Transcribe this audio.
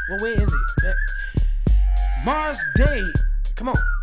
Well, where is it? Mars Day. Come on.